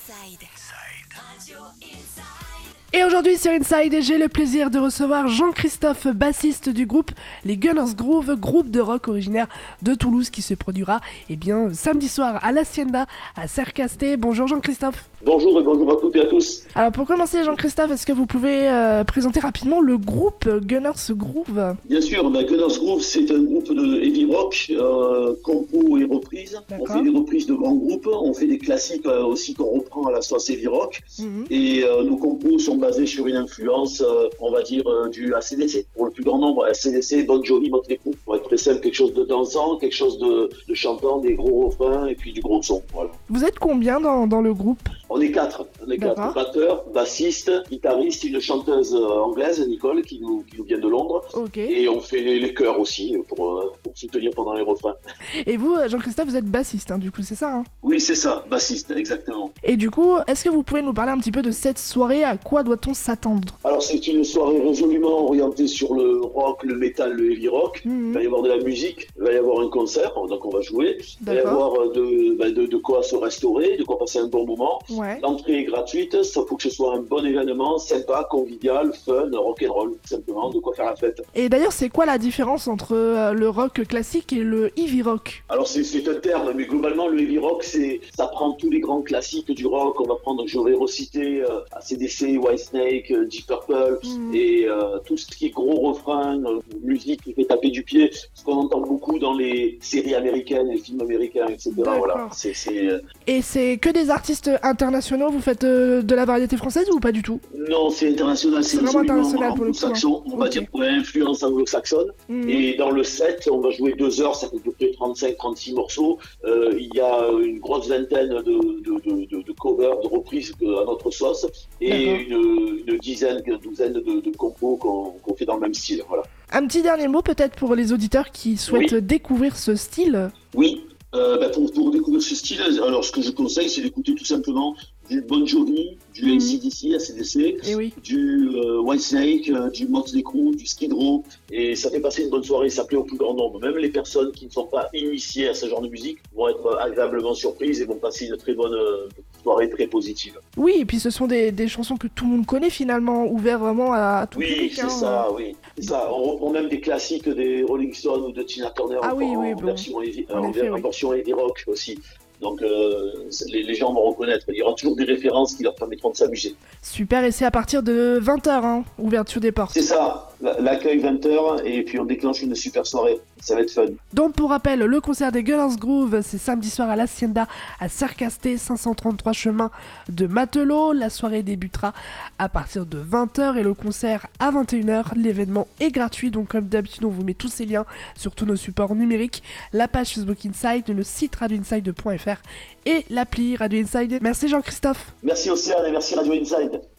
Inside. Radio Inside. Et aujourd'hui sur Inside, j'ai le plaisir de recevoir Jean-Christophe, bassiste du groupe Les Gunners Groove, groupe de rock originaire de Toulouse qui se produira samedi soir à l'Hacienda à Sercasté. Bonjour Jean-Christophe. Bonjour et bonjour à toutes et à tous. Alors pour commencer Jean-Christophe, est-ce que vous pouvez présenter rapidement le groupe Gunners Groove ? Bien sûr, Gunners Groove c'est un groupe de heavy rock, compo et reprise. On fait des reprises de grands groupes, on fait des classiques aussi qu'on reprend à la sauce heavy rock. Et nos compos sont basés sur une influence, on va dire, du AC/DC. Pour le plus grand nombre, AC/DC, Bon Jovi, Motley Crue. Pour être très simple, quelque chose de dansant, quelque chose de chantant, des gros refrains et puis du gros son. Voilà. Vous êtes combien dans le groupe ? On est quatre. Batteurs, bassistes, guitaristes, une chanteuse anglaise, Nicole, qui nous vient de Londres. Okay. Et on fait les chœurs aussi pour soutenir pendant les refrains. Et vous, Jean-Christophe, vous êtes bassiste, du coup, c'est ça Oui, c'est ça, bassiste, exactement. Et du coup, est-ce que vous pouvez nous parler un petit peu de cette soirée ? À quoi doit-on s'attendre ? Alors, c'est une soirée résolument orientée sur le rock, le métal, le heavy rock. Il va y avoir de la musique, il va y avoir un concert, donc on va jouer. Il va y avoir de quoi se restaurer, de quoi passer un bon moment. Ouais. L'entrée est gratuite, ça faut que ce soit un bon événement, sympa, convivial, fun, rock'n'roll, simplement, de quoi faire la fête. Et d'ailleurs, c'est quoi la différence entre le rock classique et le heavy rock ? Alors c'est un terme, mais globalement le heavy rock, ça prend tous les grands classiques du rock. On va prendre, je vais reciter AC/DC, Whitesnake, Deep Purple, et tout ce qui est gros refrain, musique qui fait taper du pied, ce qu'on entend beaucoup dans les séries américaines, les films américains, etc. Voilà. Et c'est que des artistes internationaux, vous faites de la variété française ou pas du tout ? Non, c'est international, c'est vraiment international pour le coup. Anglo-saxon, on va dire, influence anglo-saxonne. Et dans le set, on va jouer 2 heures, ça fait à peu près 35-36 morceaux. Il y a une grosse vingtaine de covers, de reprises à notre sauce, et une douzaine de compos qu'on fait dans le même style. Voilà. Un petit dernier mot peut-être pour les auditeurs qui souhaitent découvrir ce style. Oui. Pour découvrir ce style, alors ce que je conseille, c'est d'écouter tout simplement du Bon Jovi, du AC/DC, du Whitesnake, du Motley Crue, du Skid Row, et ça fait passer une bonne soirée, ça plaît au plus grand nombre. Même les personnes qui ne sont pas initiées à ce genre de musique vont être agréablement surprises et vont passer une très bonne soirée très positive. Oui, et puis ce sont des chansons que tout le monde connaît finalement, ouvertes vraiment à tout public. Oui, c'est ça. On reprend même des classiques des Rolling Stones ou de Tina Turner en version heavy rock aussi. Donc les gens vont reconnaître. Il y aura toujours des références qui leur permettront de s'amuser. Super, et c'est à partir de 20h, ouverture des portes. C'est ça, l'accueil 20h, et puis on déclenche une super soirée. Ça va être fun. Donc pour rappel, le concert des Gunners Groove, c'est samedi soir à l'Hacienda à Sercasté, 533 chemin de Matelot. La soirée débutera à partir de 20h et le concert à 21h. L'événement est gratuit, donc comme d'habitude, on vous met tous ces liens sur tous nos supports numériques, la page Facebook Inside, le site radioinside.fr et l'appli Radio Inside. Merci Jean-Christophe. Merci Océane et merci Radio Inside.